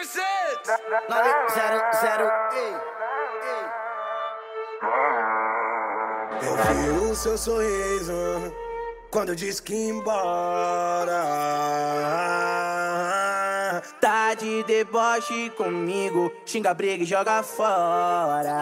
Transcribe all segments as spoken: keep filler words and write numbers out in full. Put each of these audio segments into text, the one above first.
nove zero zero. Eu vi o seu sorriso quando disse que ia embora. Tá de deboche comigo, xinga, briga e joga fora.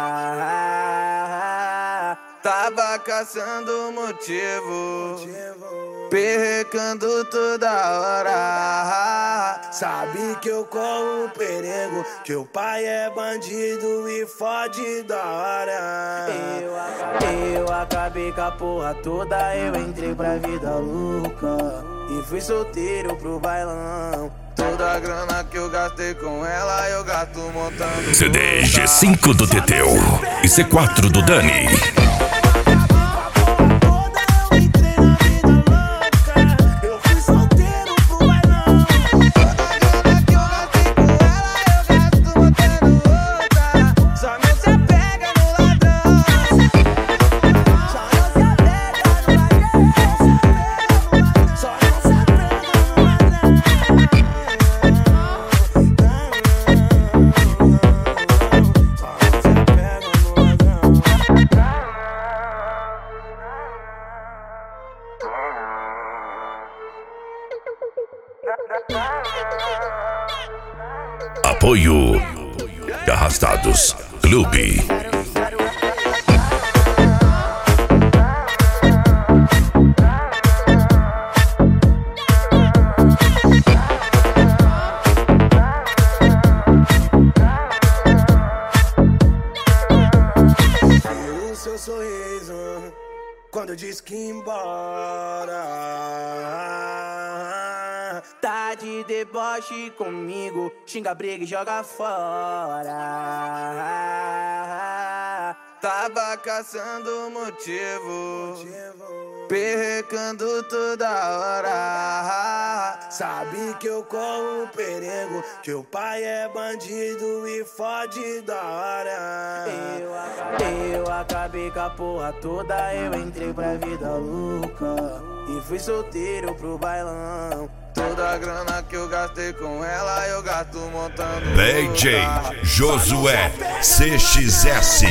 Tava caçando motivo, perrecando toda hora. Sabe que eu corro perigo, que o pai é bandido e fode da hora. Eu acabei, eu acabei com a porra toda, eu entrei pra vida louca e fui solteiro pro bailão. Toda a grana que eu gastei com ela, eu gasto montando C D G cinco do Teteu e C quatro do Dani. Apoio Arrastados Clube. Vi o seu sorriso quando disse que ia embora. Tá de deboche comigo, xinga, briga e joga fora. Tava caçando motivo, perrecando toda hora. Sabe que eu corro perigo, que o pai é bandido e fode da hora. Eu acabei, eu acabei com a porra toda, eu entrei pra vida louca e fui solteiro pro bailão. Toda a grana que eu gastei com ela, eu gasto montando D J Josué C X S.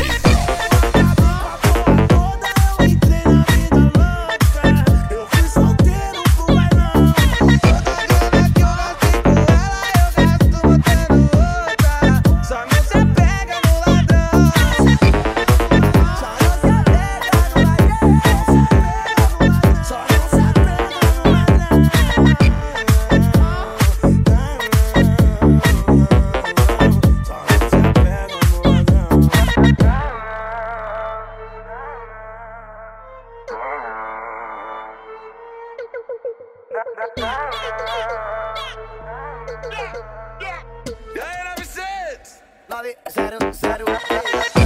nove zero zero.